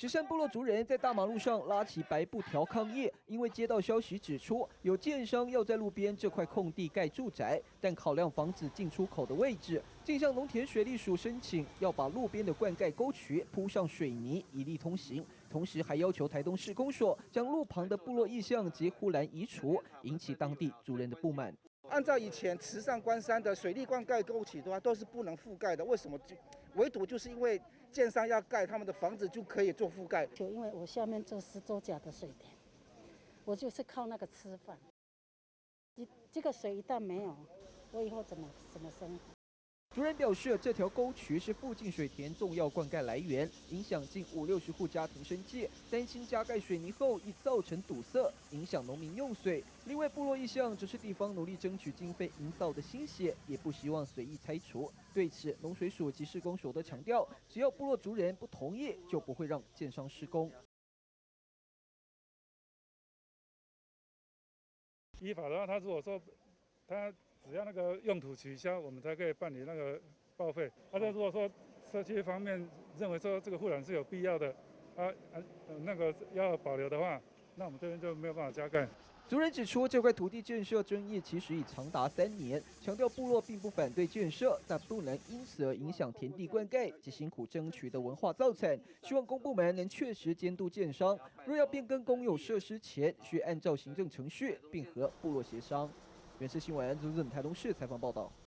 石山部落族人在大马路上拉起白布条抗议，因为接到消息指出有建商要在路边这块空地盖住宅，但考量房子进出口的位置，竟向农田水利署申请要把路边的灌溉沟渠铺上水泥，以利通行。同时还要求台东市公所将路旁的部落意象及护栏移除，引起当地族人的不满。 按照以前池上关山的水利灌溉沟渠的话，都是不能覆盖的。为什么？唯独就是因为建商要盖他们的房子就可以做覆盖。 就因为我下面这10多甲的水田，我就是靠那个吃饭。这个水一旦没有，我以后怎么生活？ 族人表示，这条沟渠是附近水田重要灌溉来源，影响近50-60户家庭生计，担心加盖水泥后易造成堵塞，影响农民用水。另外，部落意向只是地方努力争取经费营造的心血，也不希望随意拆除。对此，农水署及施工所都强调，只要部落族人不同意，就不会让建商施工。 依法的话，他如果说他只要那个用途取消，我们才可以办理那个报废。如果说社区方面认为说这个护栏是有必要的，那个要保留的话，那我们这边就没有办法加盖。 族人指出，这块土地建设争议其实已长达3年，强调部落并不反对建设，但不能因此而影响田地灌溉及辛苦争取的文化造产。希望公部门能确实监督建商，若要变更公有设施前，需按照行政程序，并和部落协商。原视新闻，台东市采访报道。